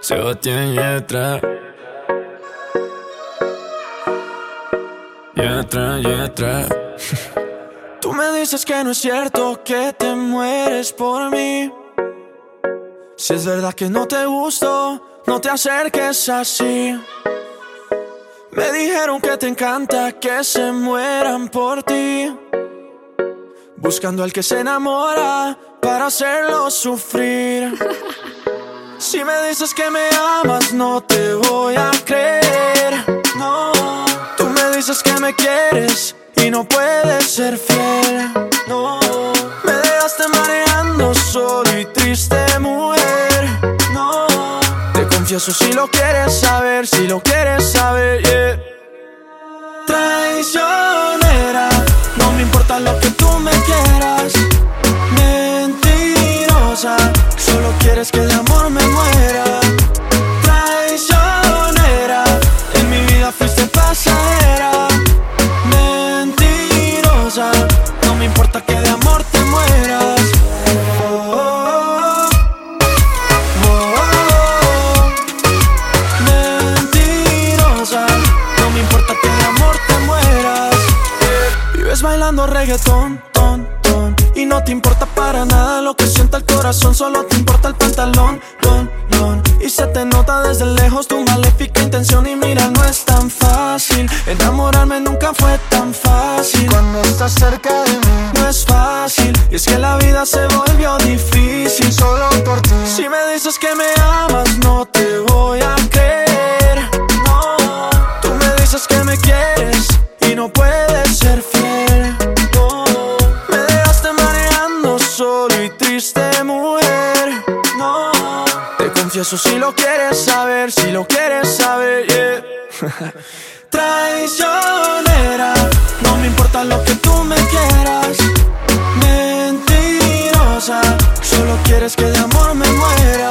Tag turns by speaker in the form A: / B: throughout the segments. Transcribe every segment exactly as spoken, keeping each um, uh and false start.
A: Sebastián Yatra. Yatra, Yatra.
B: Tú me dices que no es cierto, que te mueres por mí. Si es verdad que no te gusto, no te acerques así. Me dijeron que te encanta que se mueran por ti, buscando al que se enamora para hacerlo sufrir. Si me dices que me amas, no te voy a creer. No, tú me dices que me quieres y no puedes ser fiel. No, me dejaste mareando solo y triste, mujer. No, te confieso si lo quieres saber, si lo quieres saber, yeah. Traicionera, no me importa lo que tú me quieras. Mentirosa, solo quieres que de amor me muera. Traicionera, en mi vida fuiste pasajera. Mentirosa, no me importa que de amor te mueras. Oh, oh, oh, oh, oh. Mentirosa, no me importa que de amor te mueras. Vives bailando reggaetón, ton, ton, y no te importa para nada lo que sienta el corazón. Solo te importa el pantalón, don, don. Y se te nota desde lejos tu maléfica intención. Y mira, no es tan fácil, enamorarme nunca fue tan fácil. Cuando estás cerca de mí no es fácil, y es que la vida se volvió difícil solo por ti. Si me dices que me amas, no te voy a creer. No, tú me dices que me quieres y no puedes ser fiel. No, me dejaste mareando solo y triste, mujer. No, te confieso si lo quieres saber, si lo quieres saber, yeah. Traicionera, no me importa lo que tú me quieras. Mentirosa, solo quieres que de amor me muera.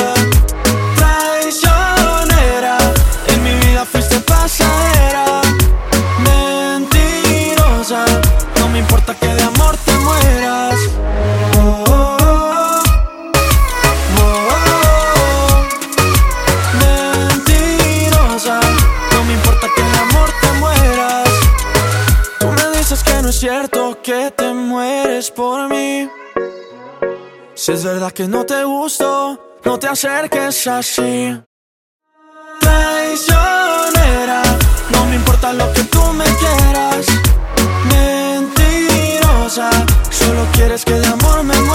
B: Traicionera, en mi vida fuiste pasajera. Mentirosa, no me importa que de amor te mueras. Oh, oh, oh, oh, oh. Mentirosa, no me importa que de amor te mueras. Tú me dices que no es cierto, que te mueres por mí. Si es verdad que no te gusto, no te acerques así. Traicionera, no me importa lo que tú me quieras. Mentirosa, solo quieres que de amor me